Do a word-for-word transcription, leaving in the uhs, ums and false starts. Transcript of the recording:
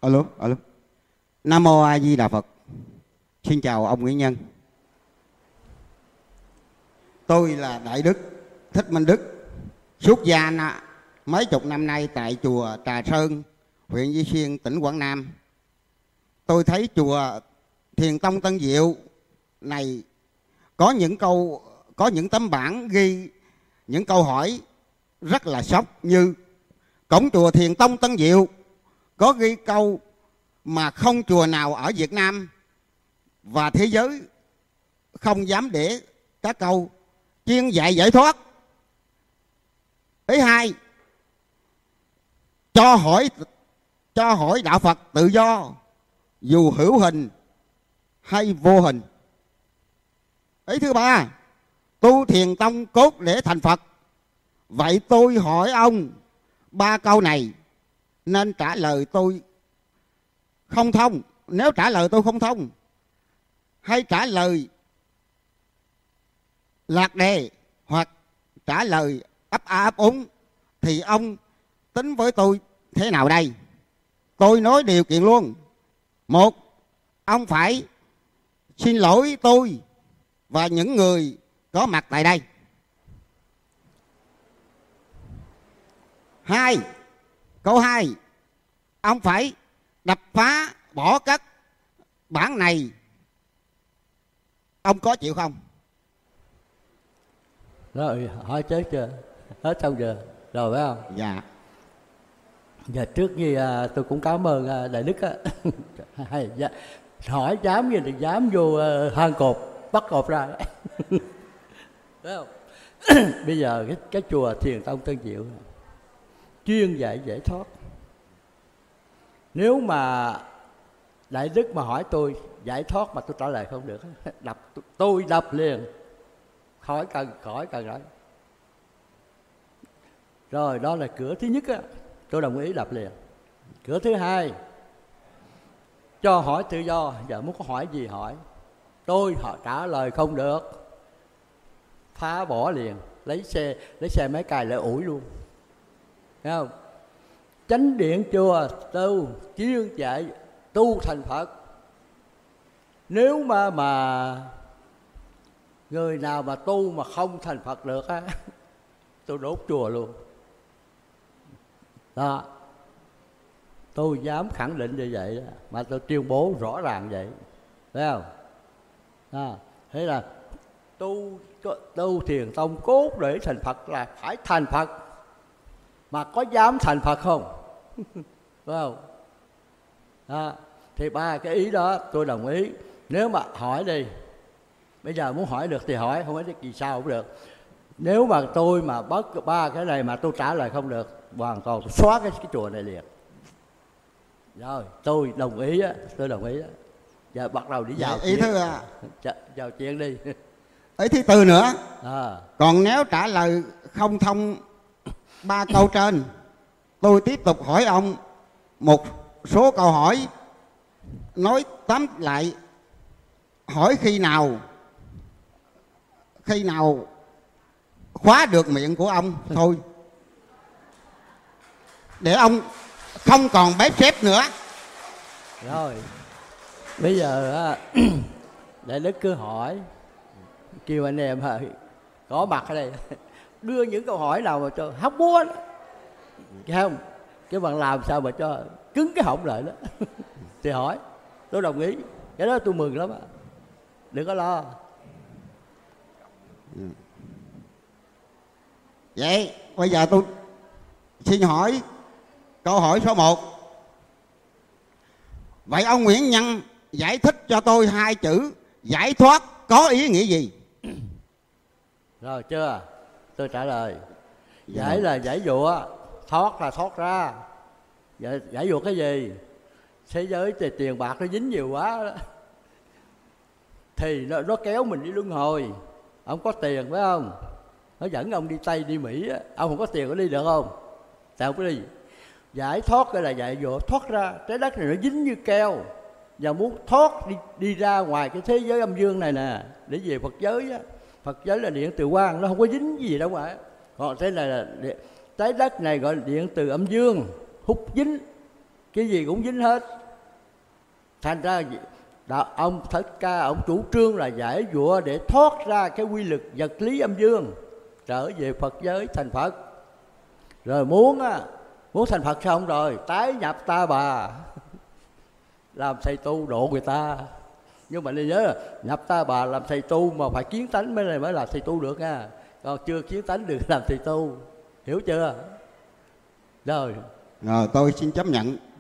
Alo, alo. Nam Mô A Di Đà Phật. Xin chào ông Nguyễn Nhân. Tôi là Đại Đức Thích Minh Đức, xuất gia mấy chục năm nay tại chùa Trà Sơn, huyện Duy Xuyên, tỉnh Quảng Nam. Tôi thấy chùa Thiền Tông Tân Diệu này có những câu, có những tấm bảng ghi những câu hỏi rất là sốc, như cổng chùa Thiền Tông Tân Diệu có ghi câu mà không chùa nào ở Việt Nam và thế giới không dám để các câu chuyên dạy giải thoát. Thứ hai, cho hỏi cho hỏi đạo Phật tự do dù hữu hình hay vô hình. Ý thứ ba, tu Thiền Tông cốt để thành Phật. Vậy tôi hỏi ông ba câu này nên trả lời tôi không thông. Nếu trả lời tôi không thông hay trả lời lạc đề hoặc trả lời ấp a ấp úng thì ông tính với tôi thế nào đây? Tôi nói điều kiện luôn. Một, ông phải xin lỗi tôi và những người có mặt tại đây. Hai, câu hai, ông phải đập phá bỏ cất bản này. Ông có chịu không? Rồi, hỏi chết chưa? Hết xong chưa? Rồi phải không? Dạ. Giờ trước khi à, tôi cũng cảm ơn à, Đại Đức á. Hay, dạ. Hỏi dám gì thì dám vô à, hang cột, bắt cột ra. Phải không? Bây giờ cái, cái chùa Thiền Tông Tân Diệu chuyên dạy giải thoát. Nếu mà Đại Đức mà hỏi tôi giải thoát mà tôi trả lời không được, đập tôi đập liền, khỏi cần khỏi cần nói. Rồi đó là cửa thứ nhất á, tôi đồng ý đập liền. Cửa thứ hai, cho hỏi tự do, giờ muốn có hỏi gì hỏi. Tôi họ trả lời không được, phá bỏ liền, lấy xe lấy xe máy cài lại ủi luôn. Thấy không? Chánh điện chùa tu chuyên dạy tu thành Phật. Nếu mà mà người nào mà tu mà không thành Phật được á, tôi đốt chùa luôn. Đó, tôi dám khẳng định như vậy đó, mà tôi tuyên bố rõ ràng vậy, thấy không? Đó, thế là tu tu Thiền Tông cốt để thành Phật là phải thành Phật, mà có dám thành Phật không? Phải không? Đó, thì ba cái ý đó tôi đồng ý. Nếu mà hỏi đi, bây giờ muốn hỏi được thì hỏi, không biết gì sao cũng được. Nếu mà tôi mà bất ba cái này mà tôi trả lời không được, hoàn toàn tôi xóa cái, cái chùa này liền. Rồi, tôi đồng ý á, tôi đồng ý á. Giờ bắt đầu đi vào ý thứ à. vào chuyện đi. Ý thứ tư nữa. À. Còn nếu trả lời không thông ba câu trên, tôi tiếp tục hỏi ông một số câu hỏi. Nói tóm lại, hỏi khi nào khi nào khóa được miệng của ông thôi, để ông không còn bếp xếp nữa. Rồi, bây giờ Đại Đức cứ hỏi, kêu anh em có mặt ở đây đưa những câu hỏi nào mà cho hóc búa đó, thấy không? Chứ bạn làm sao mà cho cứng cái họng lại đó thì hỏi, tôi đồng ý, cái đó tôi mừng lắm á, đừng có lo. Vậy bây giờ tôi xin hỏi câu hỏi số một. Vậy ông Nguyễn Nhân giải thích cho tôi hai chữ giải thoát có ý nghĩa gì? Rồi chưa? Tôi trả lời. Giải là giải dụa, thoát là thoát ra. Giải, giải dụa cái gì? Thế giới thì tiền bạc nó dính nhiều quá đó, thì nó, nó kéo mình đi luân hồi. Ông có tiền phải không? Nó dẫn ông đi Tây đi Mỹ, ông không có tiền có đi được không? Sao không có đi? Giải thoát cái là giải dụa, thoát ra. Trái đất này nó dính như keo, và muốn thoát đi, đi ra ngoài cái thế giới âm dương này nè, để về Phật giới á. Phật giới là điện từ quang, nó không có dính gì đâu mà. Còn thế này là điện, trái đất này gọi là điện từ âm dương, hút dính. cái gì cũng dính hết. Thành ra đạo, ông Thích Ca ông chủ trương là giải dụa để thoát ra cái quy luật vật lý âm dương, trở về Phật giới thành Phật. Rồi muốn á, muốn thành Phật xong rồi tái nhập Ta Bà làm thầy tu độ người ta. Nhưng mà nên nhớ là nhập Ta Bà làm thầy tu mà phải kiến tánh mới này mới là thầy tu được nha. Còn chưa kiến tánh được làm thầy tu, hiểu chưa? Rồi Rồi tôi xin chấp nhận